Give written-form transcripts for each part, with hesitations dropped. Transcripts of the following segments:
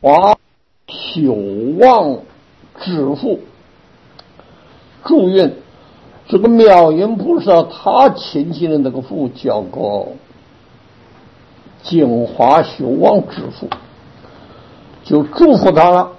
华朽望止父。注韵，这个妙音菩萨他亲近的那个父叫个净华朽望止父，就祝福他了。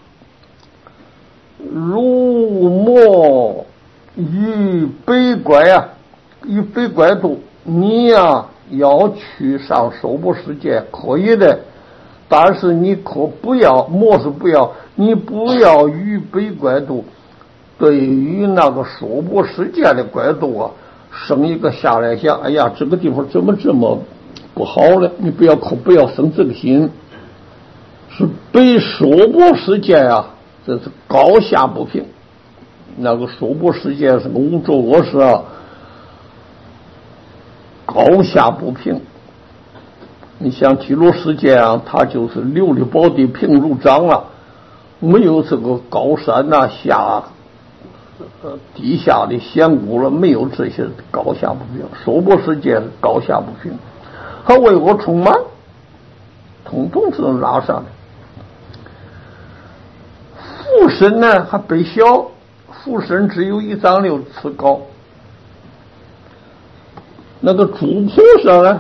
如莫于悲拐啊，于悲拐度，你呀要去上寿波世界可以的，但是你可不要，莫是不要，你不要于悲拐度。对于那个寿波世界的拐度啊，生一个下来想，哎呀，这个地方怎么这么不好呢？你不要生这个心，是被寿波世界啊，这是高下不平。那个寿波世界是个五浊恶世啊，高下不平。你像极乐世界啊，它就是琉璃宝地平如掌了，没有这个高山呐、地下的险谷了，没有这些高下不平。寿波世界是高下不平，它为我充满，统统是拉上的。父身呢还被小，父身只有1丈6尺高。那个诸菩萨呢？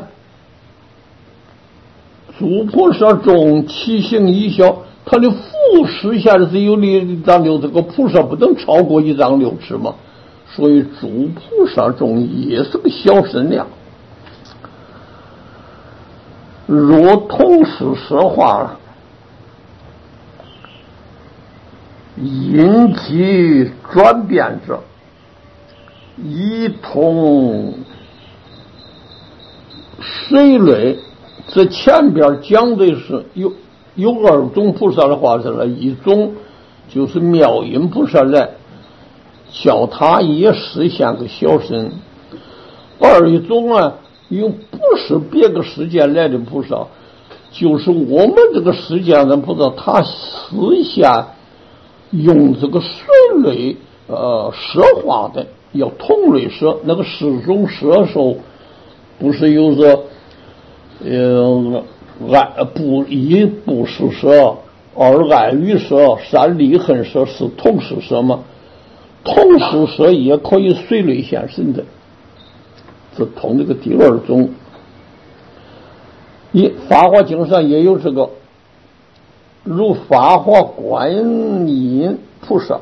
诸菩萨中其形一小，他的父实现的是有1丈6，这个菩萨不能超过1丈6尺嘛，所以诸菩萨中也是个小身量。若同是说话了，因其转变者，一同水类。这前边讲的是有2种菩萨的化身了，一种就是妙音菩萨来，叫他也实现个小身；一种呢，又不是别个世界来的菩萨，就是我们这个世界的菩萨，他实现用这个水类摄化的，要同类摄。那个10种摄受不是有着一不是摄，2爱语摄，3离恨摄，4同时摄吗？同时摄也可以随类现身的，这同这个第2种。法华经上也有这个，如法华观音菩萨，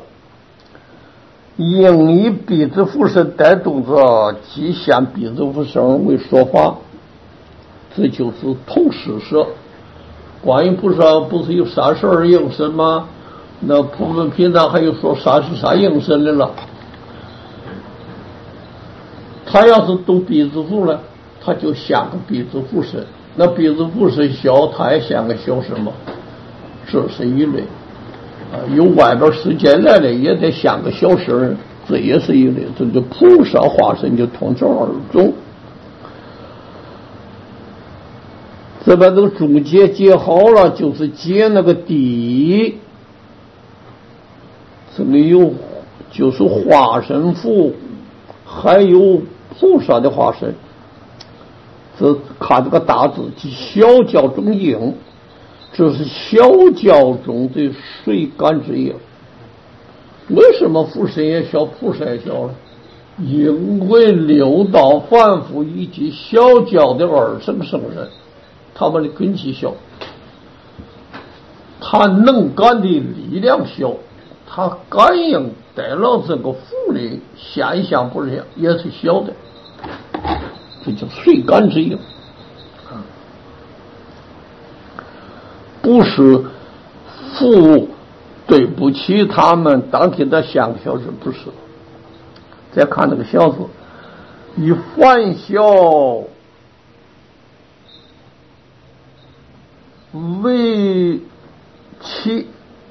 应以彼子复身带动者，即现彼子复身为说法。这就是同时摄。观音菩萨不是有32应身吗？那普门品上还有说33应身的了。他要是读彼子复了，他就像个彼子复身。那彼子复身小，他也像个小身嘛。这是一类。有外边世界来的也得像个小身，这也是一类。这就菩萨化身就同这2种。这把这个注解解好了，就是解那个地，这里有就是化身符，还有菩萨的化身。这看这个大字，即小教中应，这是小教中的水干之应。为什么父身也小，菩萨也小呢？因为6道凡夫以及小教的2乘圣人，他们的根基小，他能感的力量小，他感应得了这个福利现象不是也是小的，这叫随感之应。不是父对不起他们，当替他像个小事，不是。再看这个小字，以凡小为其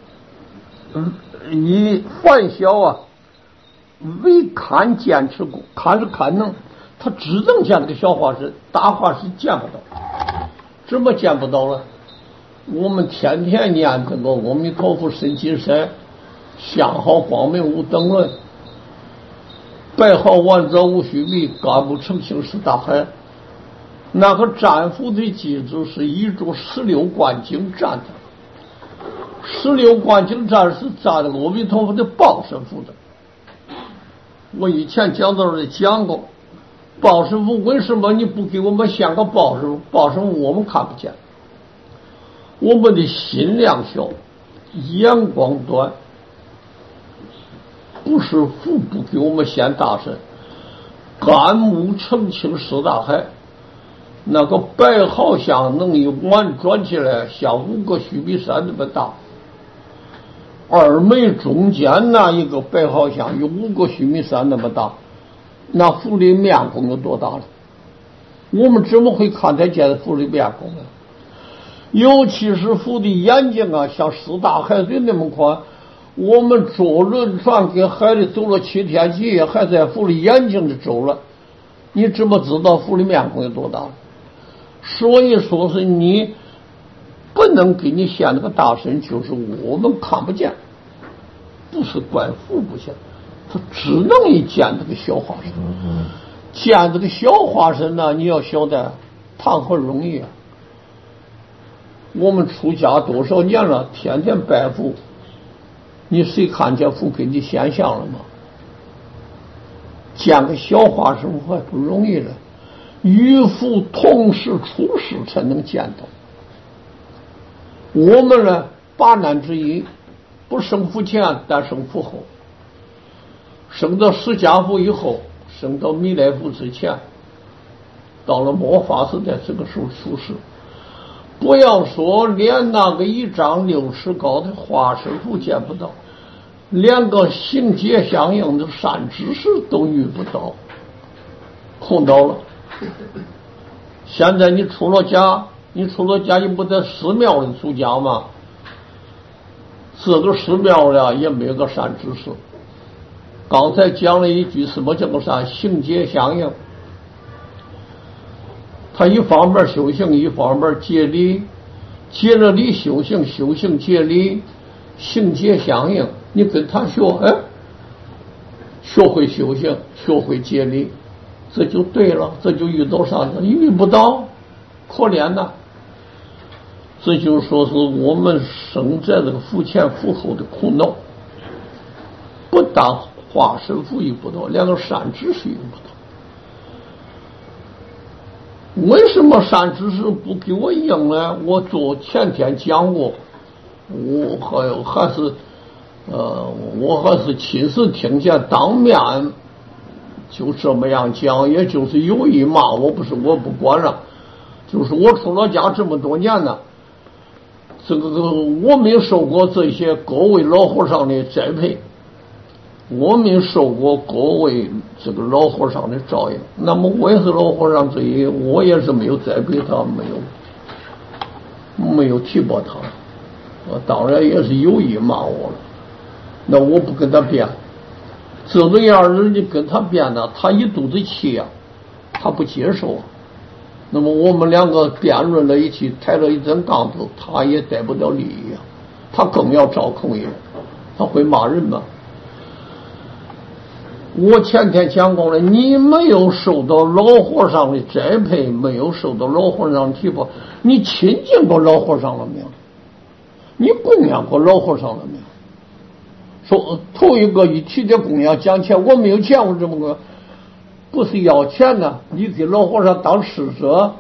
以凡小啊为看见之故，看是看能，他只能见这个小化身，大化身见不到。怎么见不到了？我们天天念这个阿弥陀佛身金身，相好光明无等论，白毫万者无虚比，干不成形是大海。那个占卜的机制是依着16观经占的， 16观经战是扎的阿弥陀佛的报身符的。我以前讲到的讲过，报身符为什么你不给我们献个报身符？报身符我们看不见，我们的心量小，眼光短，不是符不给我们献大身。干木澄清四大海，那个白毫像能一碗转起来，像5个须弥山那么大。二眉中间那一个白毫像有5个须弥山那么大，那佛的面孔有多大了？我们怎么会看得见佛的面孔呢？尤其是佛的眼睛啊，像4大海水那么宽。我们坐轮船跟海里走了7天7夜，还在佛的眼睛里走了，你怎么知道佛的面孔有多大？所以说是你不能给你献那个大身，就是我们看不见，不是怪佛不见，他只能一见这个小化身。见这个小化身呢，你要晓得谈何容易啊！我们出家多少年了，天天拜佛，你谁看见佛给你显像了吗？见个小化身还不容易了，与佛同时出世才能见到。我们呢，8难之一，不生佛前，但生佛后。生到释迦佛以后，生到弥勒佛之前，到了末法时代，这个时候出世。不要说连那个1丈6尺高的化身符见不到，连个形阶相应的善知识都遇不到，空到了。现在你出了家，你不在寺庙里出家吗？这个寺庙里也没有个善知识。刚才讲了一句，什么叫个善？形阶相应。他一方面修行，一方面接力，接了力修行，修行接力，形阶相应。你跟他学，学会修行，学会接力，这就对了，这就遇到上了。遇不到，可怜呐！这就说是我们生在这个佛前佛后的苦恼，不但化身符遇不到，连个善知识遇不到。为什么善知识不给我应呢？我前天讲过，我还是亲自听见，当面就这么样讲，也就是有意骂我，我不管了。就是我出了家这么多年了，这个我没受过这些各位老和尚的栽培，我没受过各位这个老和尚的照应。那么我也是老和尚之一，我也是没有栽培他，没有提拔他，当然也是有意骂我了。那我不跟他辩，这个样人家跟他辩呢，他一肚子气啊，他不接受。那么我们两个辩论了一起，抬了一根杠子，他也得不到利益啊，他更要找空也，他会骂人吗？我前天讲过了，你没有受到老和尚的栽培，没有受到老和尚提拔，你亲近过老和尚了没有？你供养过老和尚了没有？说头一个一提这供养讲钱，我没有钱，我怎么个不是要钱呢？你给老和尚当使者，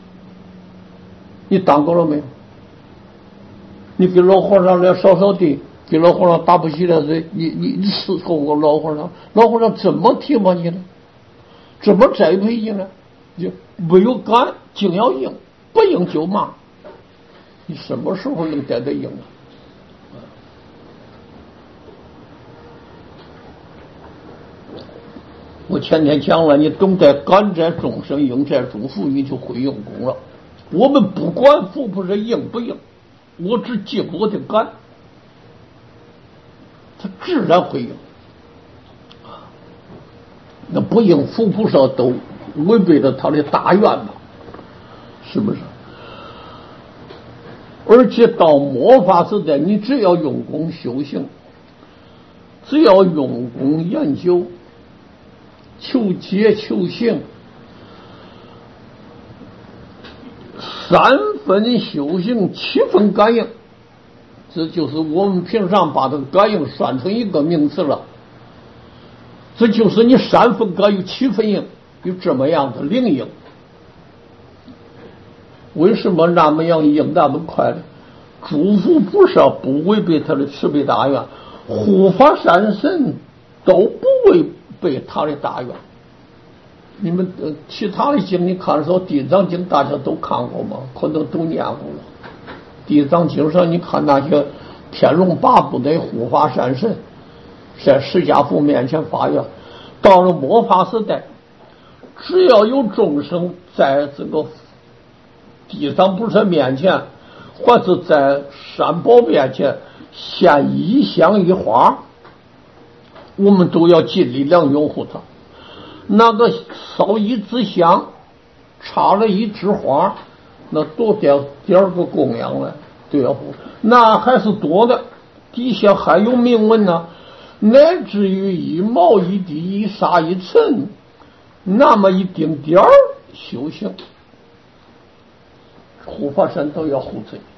你当过了没有？你给老和尚来扫扫地，给老和尚打不起来水，你伺候过老和尚？老和尚怎么提拔你呢？怎么栽培你呢？就没有干，竟要应，不应就骂，你什么时候能得到应啊？我前天讲了，你懂得感在众生，应在诸佛，你就会用功了。我们不管佛不是应不应，我只尽我的感，他自然会应。那不应，佛菩萨都违背了他的大愿嘛，是不是？而且到末法时代，你只要用功修行，只要用功研究，求解求行，3分修行，7分感应， 这就是我们平常把这个感应算成一个名词了。这就是你3分感有7分应，有这么样的灵应。为什么那么样应那么快呢？诸佛菩萨不违背他的慈悲大愿，护法三神都不违背他的大愿。你们其他的经你看的时候，地藏经大家都看过吗？可能都念过了。地藏经上你看那些天龙八部的护法三神在释迦佛面前发愿，到了末法时代，只要有众生在这个地藏菩萨面前，或者在三宝面前献一香一花，我们都要尽力量拥护他。那个烧一支香，插了一枝花，那多点个供养了，对呀，那还是多的。底下还有铭文呢，乃至于一毛一滴一沙一尘，那么一丁点儿修行，护法神都要护持。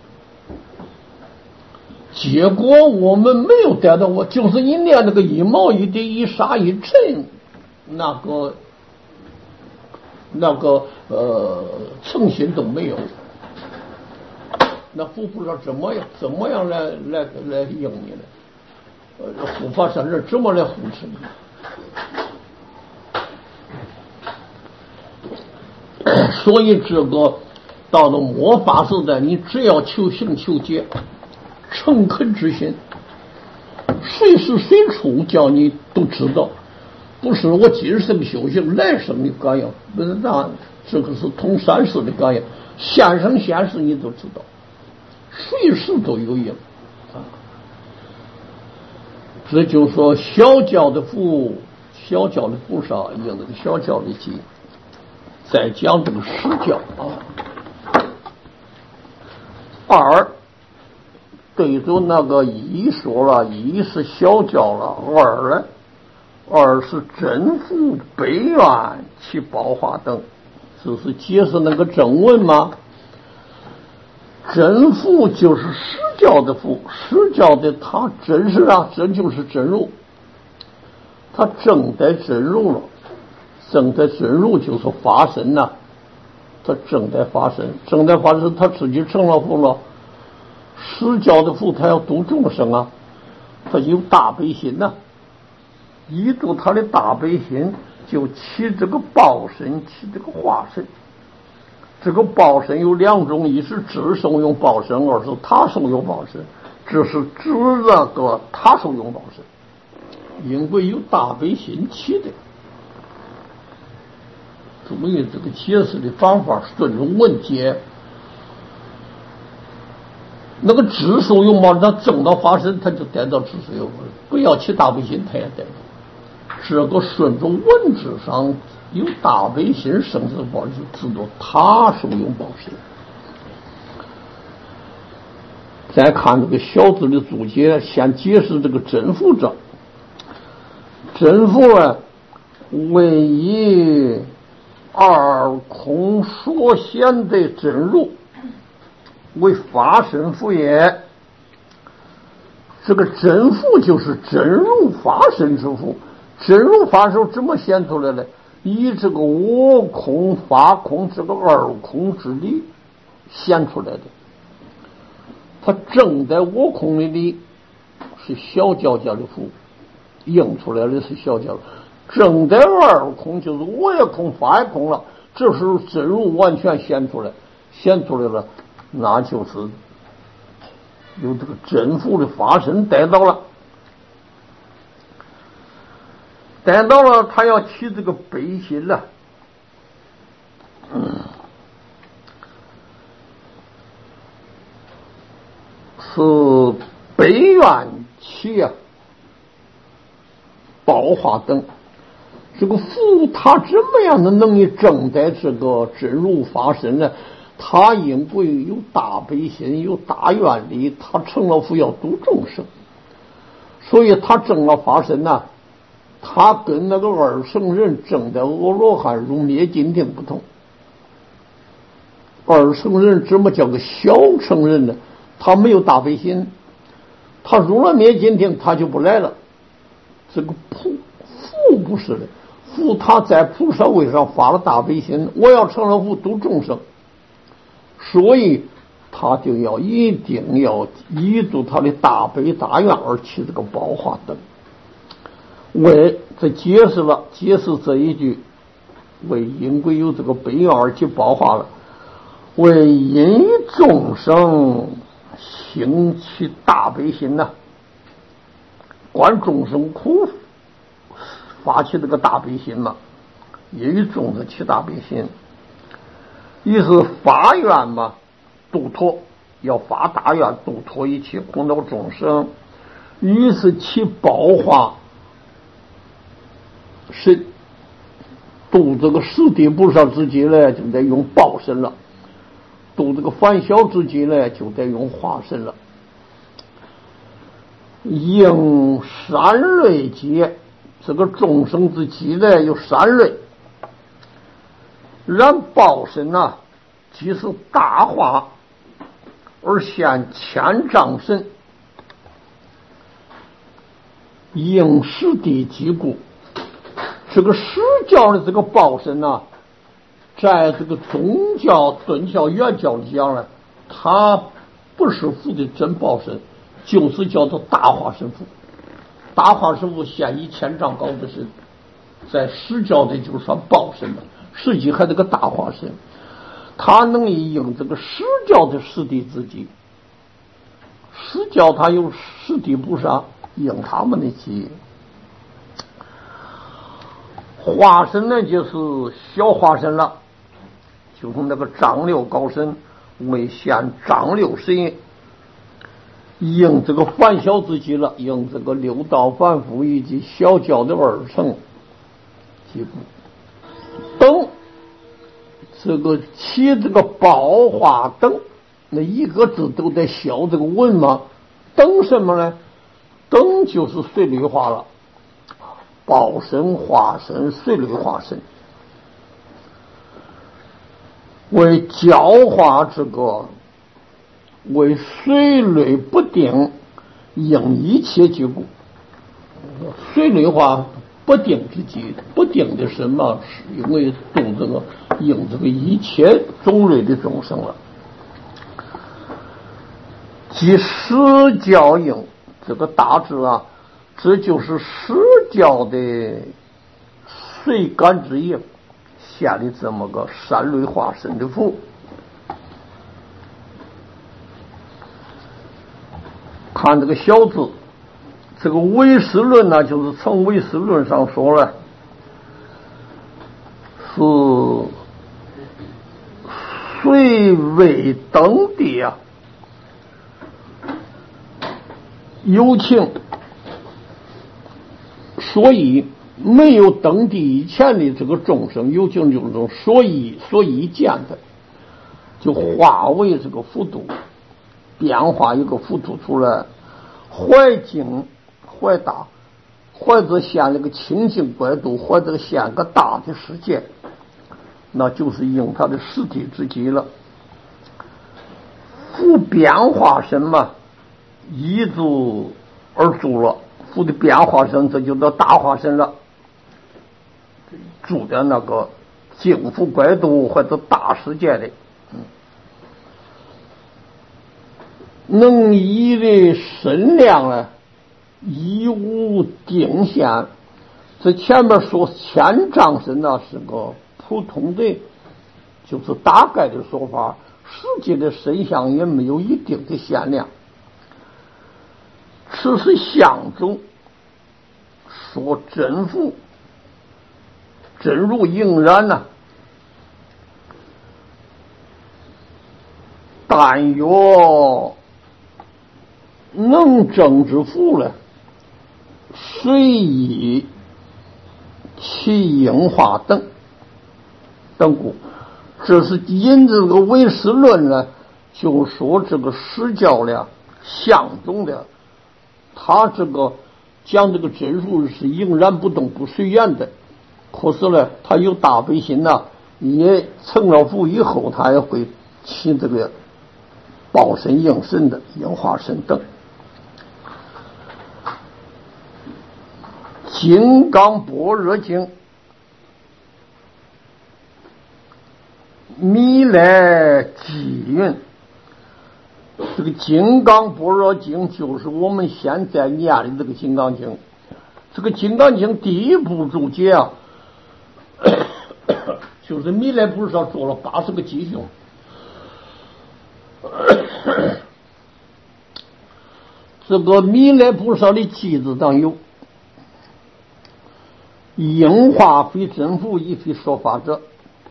结果我们没有得到过，就是一念那个一毛一滴一沙一尘，那个诚心都没有。那佛菩萨怎么样来应你呢？护法神是怎么来护持你？所以这个到了末法时代，你只要求行求解，诚恳之心，随时随处叫你都知道。不是我今生修行，来生的感应，不是那这个是通三世的感应，现生现世你都知道，随时都有应啊。这就说小教的福，小教的菩萨应这个小教的机，再讲这个实教啊。二对着那个一说了，一是小教了，二是真福悲愿其宝化等，这是解释那个正文吗？真福就是实教的福，实教的他真是真就是真如，他正在真如了，正在真如就是发身呐，他正在发身，他自己成了福了。实教的福他要度众生啊，他有大悲心呐，依着他的大悲心，就起这个报身，起这个化身。这个报身有2种，一是智受用报身，二是他受用报身。这是指那个他受用报身，因为有大悲心起的。注意这个解释的方法，顺着文解。那个智受用报，他正到发身，他就得到智受用，不要起大悲心，他也得到。这个顺着文字上有大悲心生死报，就知道他受用报身。再看这个小字的注解，先解释这个真福者。真福啊，为以二空所显的真如，为法身福也。这个真福就是真如法身之福。真如法身怎么显出来的？以这个我空法空这个二空之力显出来的。他正在我空里是小教教的福，映出来的是小教。正在二空就是我也空法也空了，这时候真如完全显出来了，那就是有这个真福的法身得到了，他要起这个悲心了。是悲愿起报化等。这个福他怎么样的能力正在这个真如法身呢？他因为有大悲心，有大愿力，他成了福要度众生，所以他正了法身呢。他跟那个二乘人正在阿罗汉入灭尽定不同。二乘人怎么叫个小乘人呢？他没有大悲心， 他入了灭尽定，他就不来了。这个父不是的，父他在菩萨位上发了大悲心，我要成了父度众生，所以他就一定要依着他的大悲大愿而起这个宝化灯。这解释这一句，为因归有这个悲愿而起宝化了，为因众生兴起大悲心呐，观众生苦，发起这个大悲心嘛，也与众生起大悲心，一是发愿嘛，度脱，要发大愿度脱一切苦恼众生；一是起宝化，是度这个十地菩萨之际呢，就得用报身了；度这个凡小之际呢，就得用化身了。应三类劫，这个众生之际呢有三类。然报身啊，即是大化而现千丈身，应十地即故。这个实教的这个报身啊，在这个宗教、顿教、原教里讲呢，它不是父的真报身，就是叫做大化身父。大化身父现1000丈高的身，在实教的就算报身了，实际还是个大化身，他能应这个实教的十地之际。实教他有十地菩萨应他们的机。化身呢，就是小化身了，就是那个丈六高身为现丈六身，应这个凡小之际了，应这个六道凡夫以及小教的二乘即故。灯，这个起这个宝化灯，那一个字都得消这个文嘛。灯什么呢？灯就是随律化了。报身、化身、随律化身，为教化这个，为随律不定，应一切即故。随律化不定之际，不定的什么？是因为动这个应这个一切种类的众生了。即实教应这个大致啊。这就是实教的随感之应现的这么个三类化身的父。看这个小字，这个唯识论呢，就是从唯识论上说了，是虽未登地啊，有情。所以没有登地以前的这个众生，有情众生，所以见的，就化为这个幅度，变化一个幅度出来，怀精怀大，或者现了个清净国度，或者现个大的世界，那就是应他的实体之极了。复变化什么？依足而住了。复的变化身，这就叫大化身了。住的那个净福国度或者大世界的，能依的身量呢，一无定限。这前面说千丈身呢，是个普通的，就是大概的说法，实际的身相也没有一定的限量。此是相中说真福，真如应然呐、但若能证之福呢，虽以其应化等故。这是因这个唯识论呢，就说这个实教的相中的，他这个讲这个真如是应然不动不随缘的，可是呢他有大悲心呐、也成了佛以后，他也会起这个报身应身的应化身等。 金刚般若经弥勒集云，这个金刚般若经就是我们现在念的这个金刚经。这个金刚经第一部注解啊，就是弥勒菩萨做了80个吉凶。这个弥勒菩萨的偈子当有应化非真佛，亦非说法者。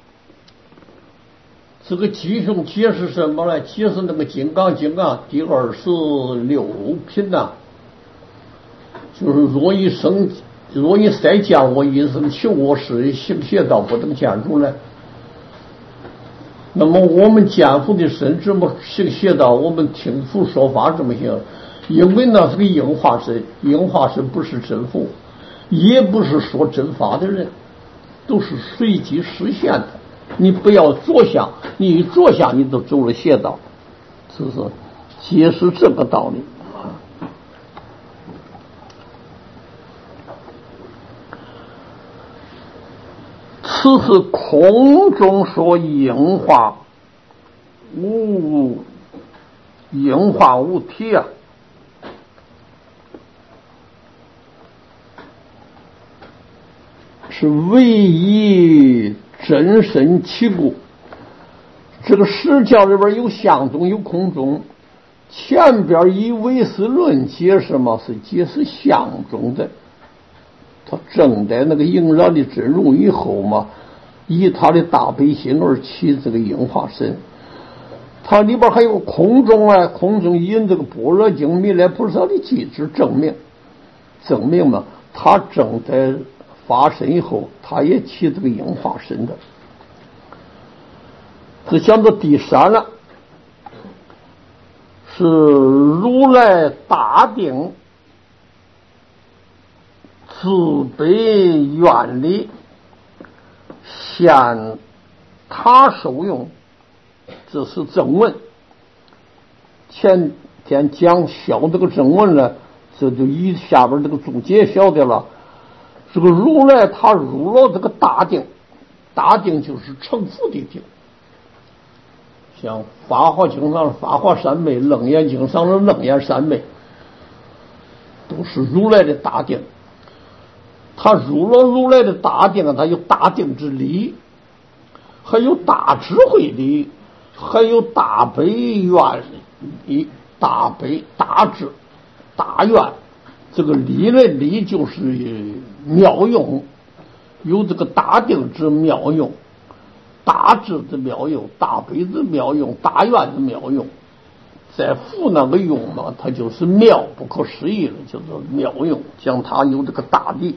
这个吉凶解释什么呢？解释那个金刚经啊，第26品呐，就是若一再见我，一生求我时，行邪道，不等见如来。那么我们见佛的身这么行邪道，我们听佛说法这么行，因为那是个应化身，应化身不是真佛，也不是说真法的人，都是随机实现的。你不要着相，你一着相，你都走了邪道，是不是？解释这个道理。此是空中说应化无体啊，是唯一真身起故。这个释教里边有相中有空中，前边以唯识论解释嘛，是解释相中的。他证得那个应然的真如以后嘛，以他的大悲心而起这个应化身。它里边还有空中啊，空中引这个般若经弥勒菩萨的偈子证明嘛，他证得发身以后，他也起这个应化身的。这讲到第3了，是如来大定慈悲愿力现他受用，这是正文。前天讲晓这个正文了，这就以下边这个注解晓得了。这个如来他入了这个大定，大定就是成佛的定。像法华经上的法华三昧，楞严经上的楞严三昧，都是如来的大定。他入了如来的大定，他有大定之理，还有大智慧力，还有大悲愿力，大悲大智大愿。这个理的理就是妙用，有这个大定之妙用，大智之妙用，大悲之妙用，大愿之妙用。在佛那个用嘛，它就是妙不可思议了，叫做妙用，讲它有这个大力，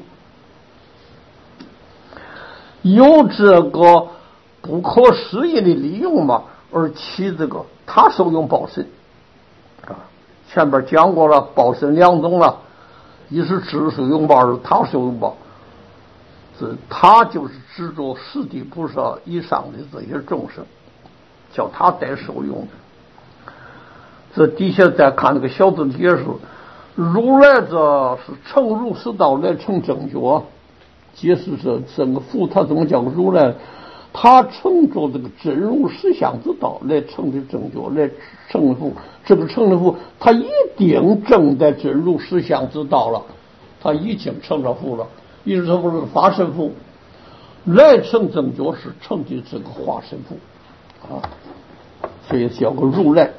有这个不可思议的利用嘛，而起这个他受用报身啊。前边讲过了，报身2种了，一是智受用报，二是他受用报。他就是执着十地菩萨以上的这些众生，叫他得受用的。这底下再看这个小字解释，如来这是成如是道来成正觉，解释这个佛他怎么叫如来？他乘着这个真如实相之道来成的正觉，来成佛。这个成了佛，他一定证在真如实相之道了，他已经成了佛了。一直说不是法身佛，来成正觉是成的这个化身佛啊，所以叫个如来。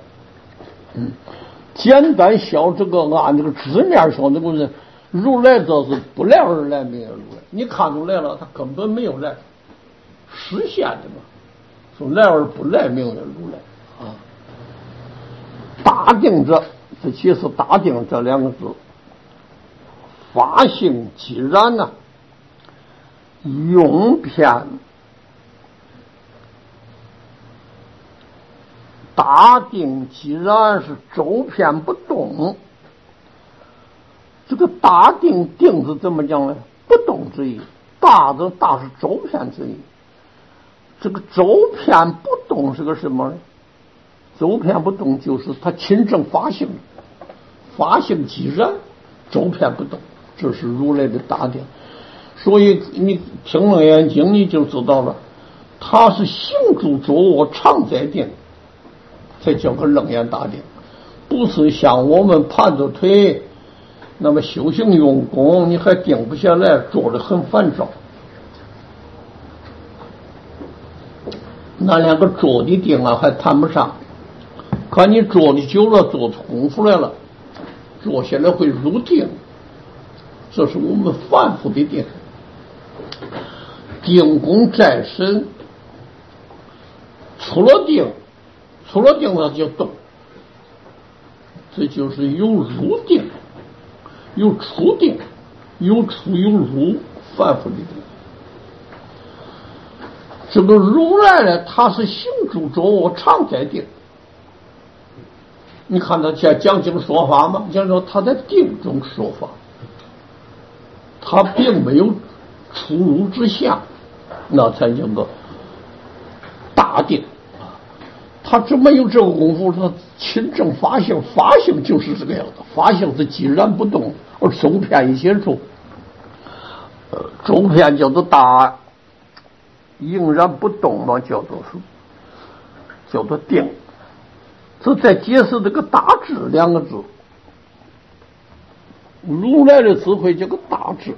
简单晓这个按这个字面说，这个人如来这是不来而来，没有如来。你看出来了，他根本没有来，实现的嘛。说来而不来，没有如来啊。大定者，这其实大定这2个字，法性即然呢，用偏大定既然是周遍不动，这个大定定是怎么讲呢？不动之意，大的大是周遍之意。这个周遍不动是个什么呢？周遍不动就是他亲证法性，法性既然周遍不动， 这是如来的大典。所以你听楞严经你就知道了，它是行住坐卧常在定，才叫个楞严大典，不是像我们盘着腿，那么修行用功你还定不下来，坐得很烦躁。那两个坐的定啊还谈不上，看你坐的久了，做出功夫来了，坐下来会入定，这是我们反复的定。定功在身，出了定它就动，这就是有入定，有出定，有出有入，反复的定。这个如来呢，他是行住坐卧常在定。你看他讲经说法嘛，讲说他在定中说法，他并没有出入之相，那才叫个大定。他只没有这个功夫，他亲证法性，法性就是这个样子，法性是寂然不动，而周遍一切处，周遍叫做大，应然不动嘛，叫做定。这在解释这个大智两个字，如来的智慧叫个大智。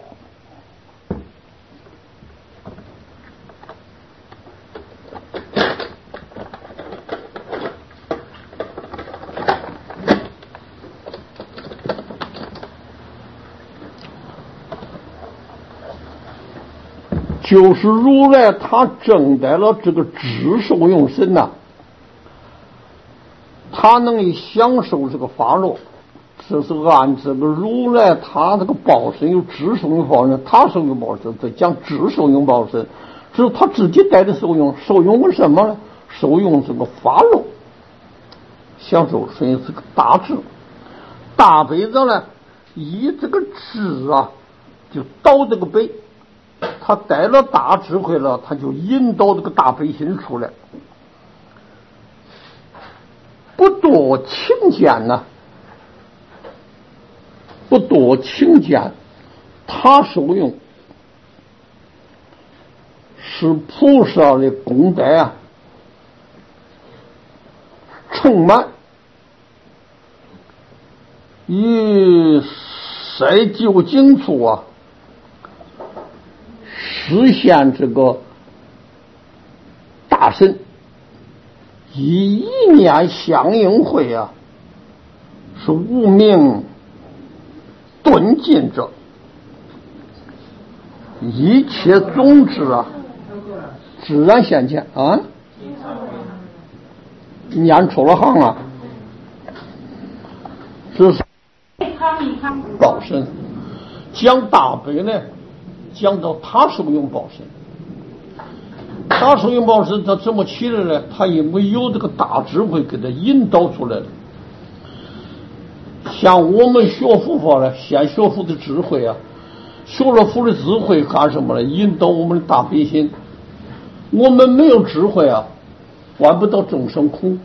就是如来他证得了这个智受用身呐，他能享受这个法乐，这是按这个如来他这个报身有智受用报身，他受用报身在讲智受用报身，只是他自己带的受用，受用什么呢？受用这个法乐，享受所以是个大智。大悲者呢，以这个智啊，就导这个悲。他带了大智慧了，他就引导这个大悲心出来，不多轻贱呢，不多轻贱，他受用是菩萨的功德啊，盛满以塞究竟处啊，实现这个大身，以一念相应会啊，是无名顿尽者，一切种子啊，自然现前啊。念错了行啊，这是报身。讲大悲呢，讲到他受用报身，他受用报身他怎么起来呢？他因为有这个大智慧给他引导出来的。像我们学佛法呢，先学佛的智慧啊，学了佛的智慧干什么呢？引导我们的大悲心。我们没有智慧啊，管不到众生苦，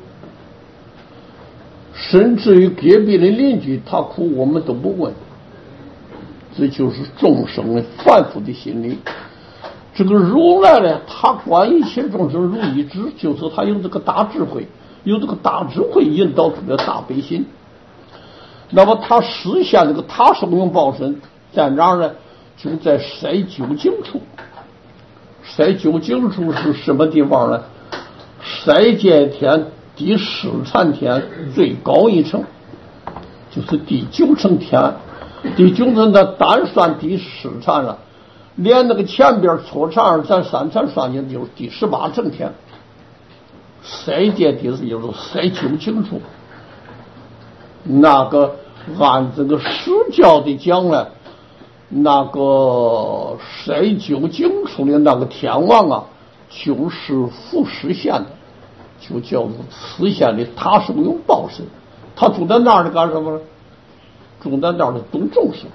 甚至于隔壁的邻居他苦我们都不问，这就是众生的凡夫的心理。这个如来呢，他观一切众生如一智，就是他有这个大智慧，有这个大智慧引导出了大悲心。那么他实现这个他受用报身在哪儿呢？就在塞究竟处。塞究竟处是什么地方呢？塞界天第十禅天最高一层，就是第九层天。第九层的单算第十禅了，连那个前边初禅、二禅、三禅算进就是第18层天。塞界地是就是塞究竟处。那个按这个释教的讲呢，那个塞究竟处的那个天王啊，就是复实现的，就叫做实现的他受用报身。他住在那儿的干什么呢？住在那儿的度众生。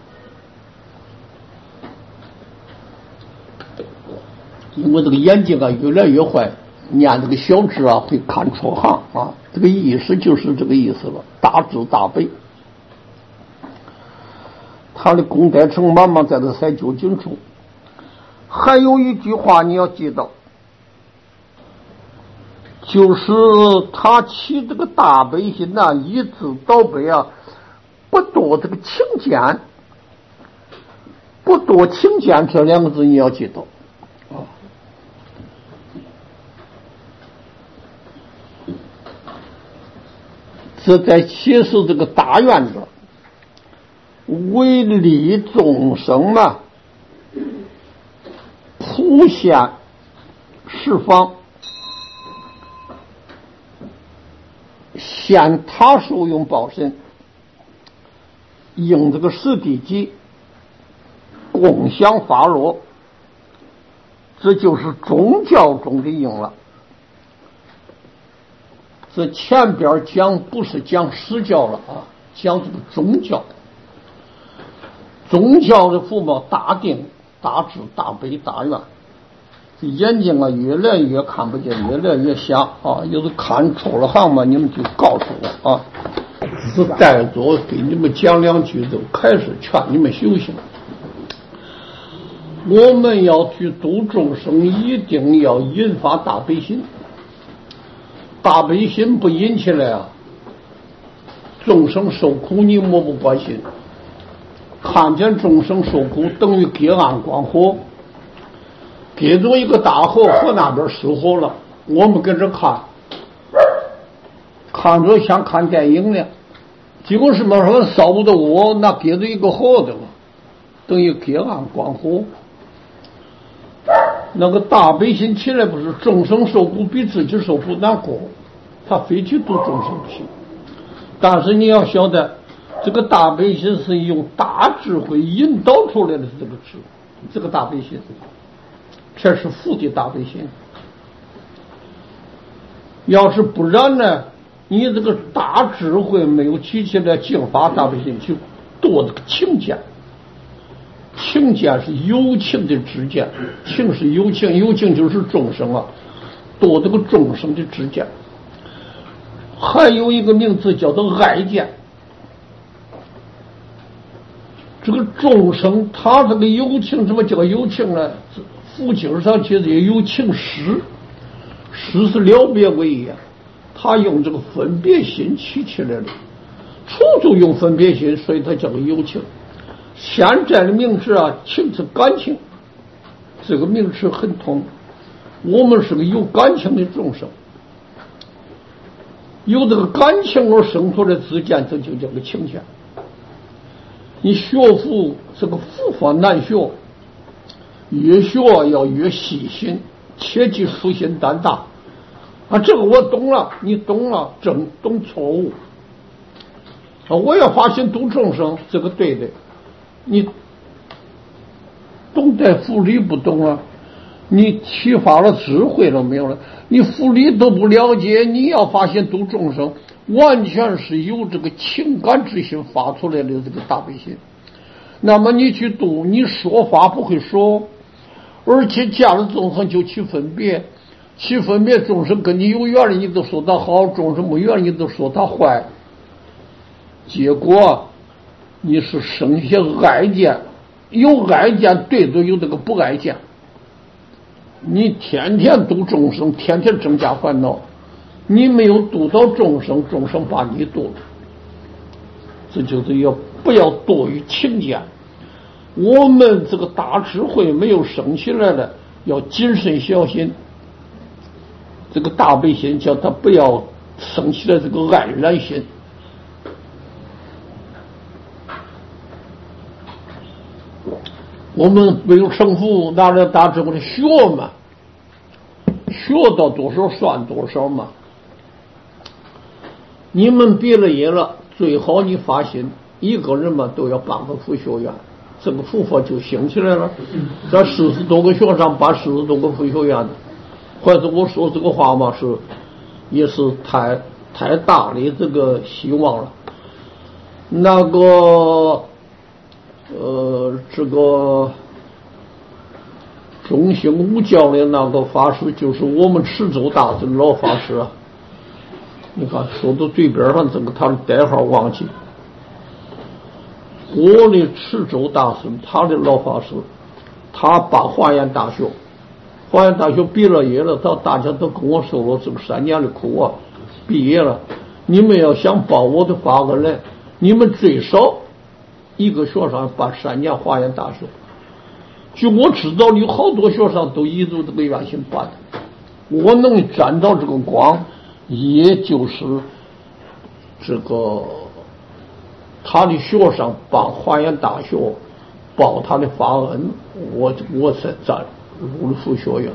因为这个眼睛啊越来越坏，念这个小字啊会看错行啊，这个意思就是这个意思了。大智大悲， 他的功德成满满在这塞究竟处。还有一句话你要记到，就是他起这个大悲心呐，一直到背啊，不多这个轻贱，不多轻贱这两个字你要记到啊。这在启示这个大愿者为利众生嘛，普现十方，现他受用报身，应这个实地机，共享法罗，这就是宗教中的应了。这前边讲不是讲实教了啊，讲这个宗教。宗教的福报大定、大智、大悲、大愿，这眼睛啊越来越看不见，越来越瞎啊！有的看错了行嘛，你们就告诉我啊。只带着给你们讲两句，就开始劝你们修行。我们要去度众生，一定要引发大悲心。大悲心不引起来啊，众生受苦你漠不关心，看见众生受苦等于隔岸观火，隔着一个大河，河那边失火了，我们跟着看着像看电影呢，结果什么烧不得我，那隔着一个河的嘛，等于隔岸观火。那个大悲心起来，不是众生受苦比自己受苦难过，他非去度众生不行。但是你要晓得，这个大悲心是用大智慧引导出来的，这个智，这个大悲心，这是福的大悲心。要是不然呢，你这个大智慧没有起起来，净发大悲心，就多这个情见。情见是有情的知见，情是有情，有情就是众生啊，多这个众生的知见。还有一个名字叫做爱见。这个众生他这个有情，什么叫有情呢？佛经上其实也有情识，识是了别为义，他用这个分别心起起来了，处处用分别心，所以他叫做有情。现在的名词啊，情是感情，这个名词很通。我们是个有感情的众生，有这个感情而生出来之见，这就叫个情见。你学佛这个佛法难学，越学要越细心，切忌粗心胆大啊！这个我懂了，你懂了，正懂错误啊！我要发心度众生，这个对的。你懂得佛理不懂啊？你启发了智慧了没有了？你佛理都不了解，你要发现度众生，完全是由这个情感之心发出来的这个大悲心。那么你去度，你说法不会说，而且见了众生就起分别，起分别众生跟你有缘的，你都说他好；众生没缘，你都说他坏。结果你是生下爱见，有爱见对着有这个不爱见，你天天度众生，天天增加烦恼，你没有度到众生，众生把你度了，这就是要不要多于情见。我们这个大智慧没有升起来了，要谨慎小心。这个大悲心叫他不要升起来这个爱染心。我们没有成佛，拿着大智慧的学嘛，学到多少算多少嘛。你们毕了业了，最好你发心，一个人嘛都要办个佛学院，这个佛法就兴起来了。这40多个学生办40多个佛学院的，或者我说这个话嘛是也是太大的这个希望了。那个这个中兴五教的那个法师，就是我们池州大僧老法师啊。你看说到嘴边上，这个他的代号忘记。 我的池州大师，他的老法师，他把华严大学毕了业了，大家都跟我说了，这个3年的苦啊，毕业了。你们要想报我的法恩来，你们最少一个学生办3年华严大学。据我知道，有好多学生都依着这个愿心办的。我能沾到这个光，也就是这个他的学生帮华严大学报他的法恩，我才占入了佛学院。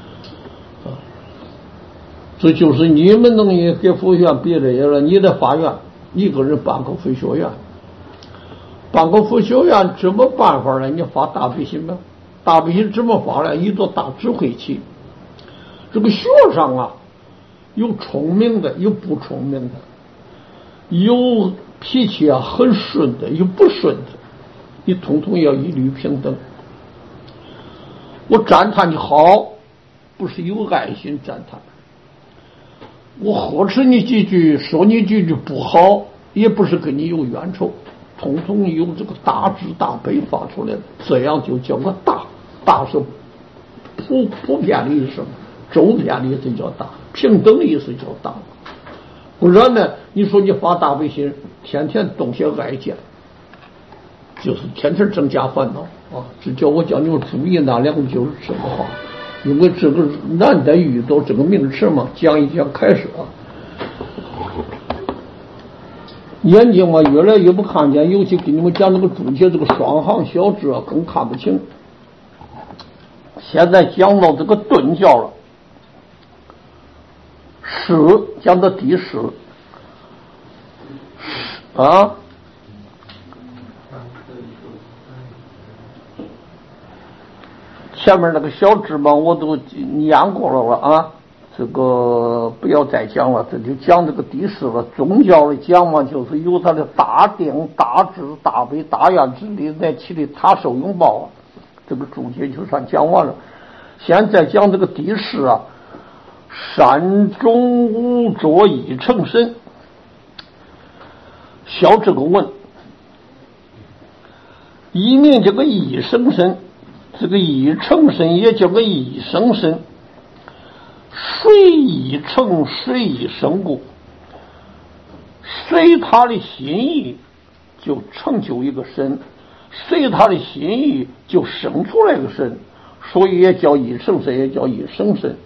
这就是你们能也给佛学院毕了业了，你的法院一个人办个佛学院，办个佛学院怎么办法呢？你发大悲心啊，大悲心怎么发呢？一座大智慧器。这个学生啊，有聪明的，有不聪明的，有脾气啊很顺的，有不顺的，你统统要一律平等。我赞叹你好，不是有爱心赞叹。我呵斥你几句，说你几句不好，也不是跟你有冤仇，统统有这个大智大悲发出来的，这样就叫个大是普遍的意思，周遍的意思叫大，平等的意思叫大。不然呢，你说你发大悲心，天天动些爱见，就是天天增加烦恼啊！这叫我叫你们注意那2个就是这个话。因为这个难得遇到这个名词嘛，讲一讲开始啊。眼睛嘛越来越不看见，尤其给你们讲这个注解这个双行小字啊，更看不清。现在讲到这个顿教了，十讲到第10啊。前面那个小字嘛，我都念过了啊，这个不要再讲了，这就讲这个第10了。宗教的讲嘛，就是有它的大定、大智、大悲、大愿之力在其里，他受拥抱啊。这个注解就算讲完了。现在讲这个第10啊，善终无着已成身。小这个问，一名这个一生身。这个一成身也叫个一生身，随一成随一生故，随他的心意就成就一个身，随他的心意就生出来个身，所以也叫一成身，也叫一生身。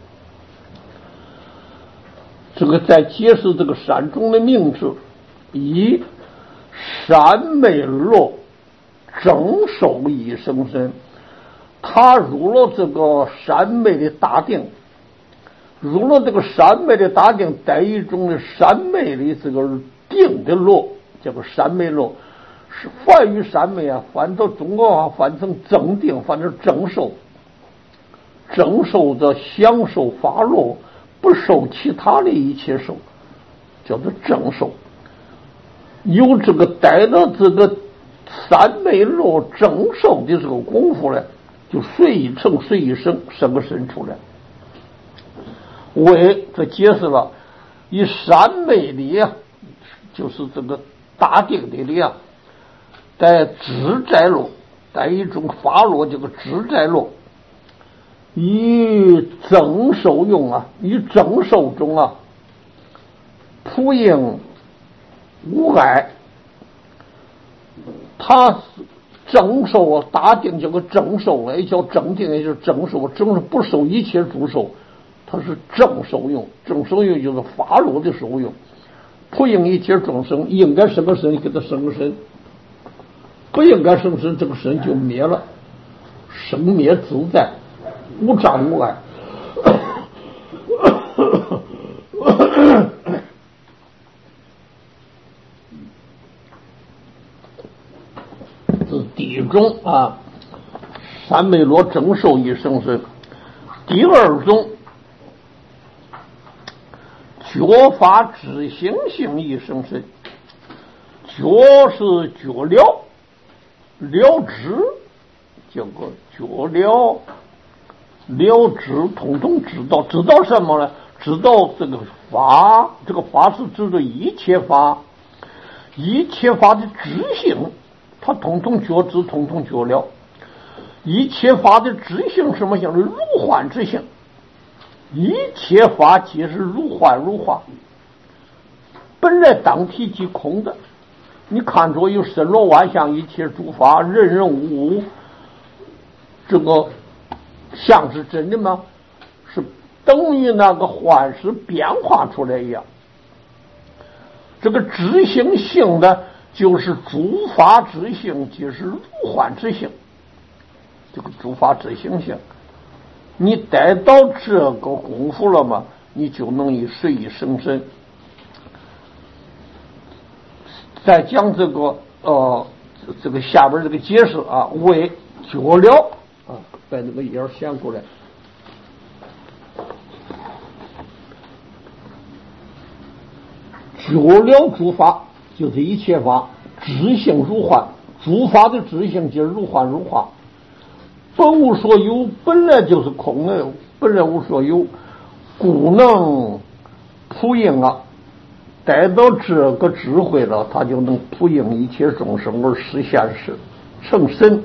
这个在解释这个善终的名字，以善昧乐正受一生身。他入了这个三昧的大定，入了这个三昧的大定，带一种的三昧的这个定的乐，叫做三昧乐。是梵语三昧啊，翻到中国话翻成正定，翻成正受，正受的享受法乐，不受其他的一切受，叫做正受。有这个带着这个三昧乐正受的这个功夫呢，就随一成随一生，生个身出来。为这解释了以三昧力啊，就是这个大定的力啊，带自在乐，带一种法乐，这个自在乐，以正受用啊，以正受中啊，普应无碍。他是正受啊，大定叫个正受，也叫正定，也就是正受。正是不受一切诸受，它是正受用。正受用就是法乐的受用，普应一切众生，应该生个身给他生个身，不应该生身这个身就灭了，生灭自在，无障无碍。第一种啊，三昧乐正受一生身。第二种，觉法知行性一生身。觉是觉了，了知叫个觉了，了知统统知道。知道什么呢？知道这个法，这个法是指的一切法，一切法的知性。 他统统觉知，统统觉了。一切法的知性什么叫做如幻之性？一切法皆是如幻如化，本来当体即空的。你看着有身罗万象，一切诸法，人人物物，这个像是真的吗？是等于那个幻是变化出来一样。这个知性性的就是诸法之性，即是如幻之性。这个诸法之性性，你带到这个功夫了吗？你就能以随意生身。再讲这个这个下边这个解释啊，为觉了啊，把这个页显过来。觉了诸法就是一切法，知性如幻，诸法的知性就是如幻如化。本无所有，本来就是空的，本来无所有，故能普应啊。带到这个智慧了，他就能普应一切众生而实现是成神。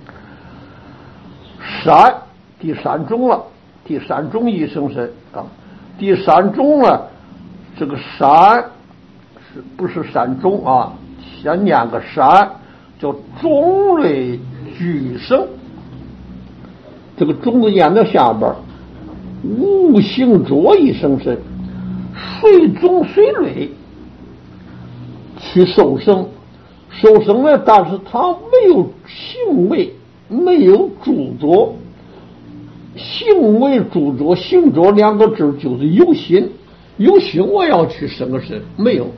善第三种了，第三种一生身啊。第三种呢，这个善是不是善种啊？先念个善，叫种类俱生。这个种子念到下边，无形着一生身，随种随类去受生，受生呢，但是他没有行为，没有著作。行为著作，行着两个字就是有心，有心我要去生个身，没有。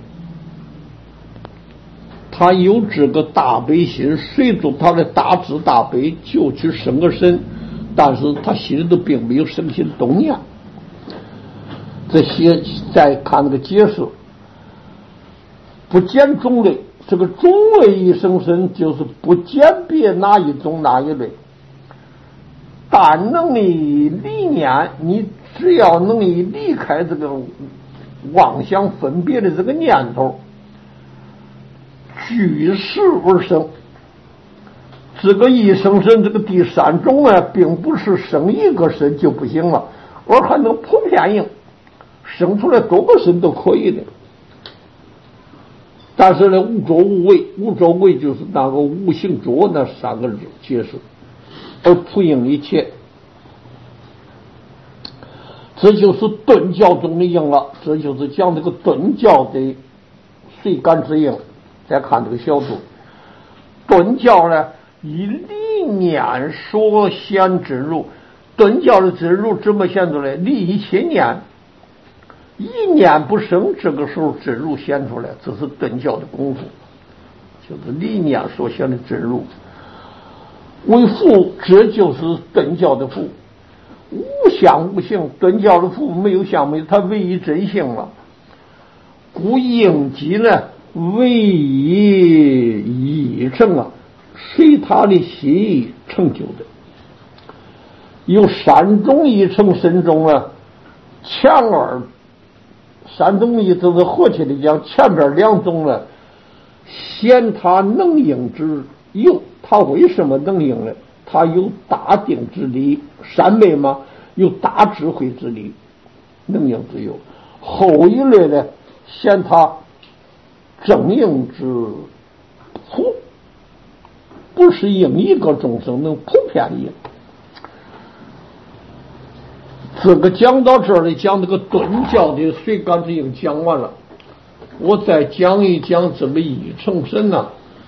他有这个大悲心，随着他的大慈大悲就去生个身，但是他心里头并没有生心动念。这些再看那个解释，不拣种类，这个种类一生身就是不拣别哪一种哪一类，但能以理念，你只要能以离开这个妄想分别的这个念头，具实而生。这个一生身，这个第三种呢，并不是生一个身就不行了，而还能普遍应，生出来多个身都可以的。但是呢，无着无为，无着为就是那个无形着那三个字解释，而普应一切。这就是顿教中的应了，这就是讲这个顿教的随感之应。再看这个小组，顿教呢，以理念所显真如。顿教的真如怎么显出来？理一切念，一念不生，这个时候真如显出来，这是顿教的功夫，就是理念所显的真如。为父，这就是顿教的父。无相无性，顿教的父没有相没有，它唯一真性了。故应机呢，唯一意成啊，随他的心意成就的。有三种一成身中啊，前二三种一就是合起来讲，前边两种呢，显他能应之有。他为什么能应呢？他有大定之力，三昧嘛，有大智慧之力，能应之有。后一类呢，显他正应之普，不是应一个众生，能普遍应。这个讲到这里，讲这个顿教的随感之应讲完了，我再讲一讲这个一成身呢。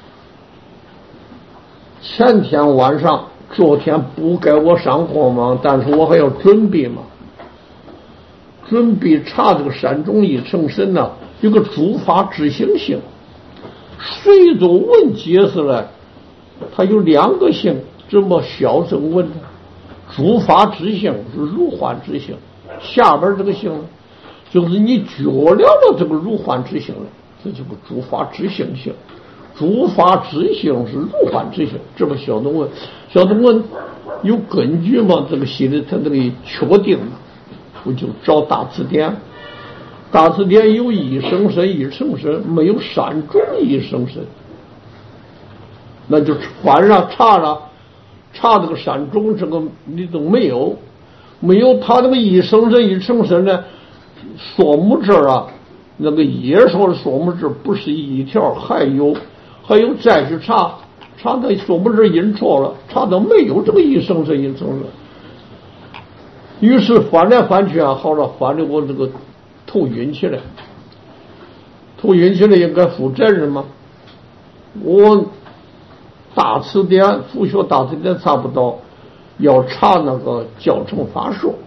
前天晚上，昨天不该我上课吗？但是我还要准备嘛，准备查这个三种一成身呢，有个诸法知性性。随着文解释来，它有两个性，怎么小正文呢？诸法知性是如幻之性，下边这个性呢，就是你觉了这个如幻之性了，这就是诸法知性性。诸法知性是如幻之性，这么小东问，小东问有根据吗？这个心里他这个确定了，我就找大词典。大词典有一生身一成身，没有三种一生身。 那就反上差这个山中这个你都没有他那个一生生一成生呢，锁木枝啊，那个叶说的锁木枝不是一条，还有再去查那锁木枝印错了，查到没有这个一生生一成生。于是翻来翻去啊，好了，翻的我这个头晕起来应该负责任吗？我大词典复学大词典查不到，要查那个教程法说，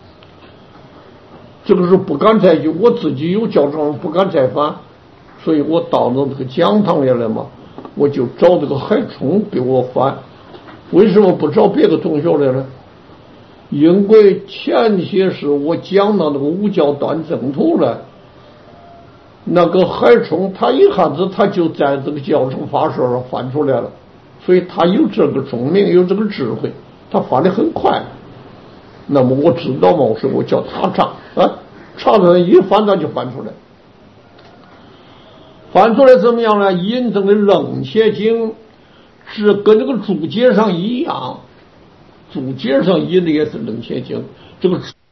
这个是不敢再去，我自己有教程不敢再翻，所以我到了这个讲堂里来嘛，我就找这个海冲给我翻。为什么不找别的同学来呢？因为前些时我讲到那个五教断正图了，那个海冲他一下子他就在这个教程法说上翻出来了，所以他有这个聪明，有这个智慧，他翻得很快。那么我知道嘛，所以我叫他查的一翻他就翻出来。翻出来怎么样呢？印证的楞伽经是跟这个注解上一样，注解上印的也是楞伽经，这个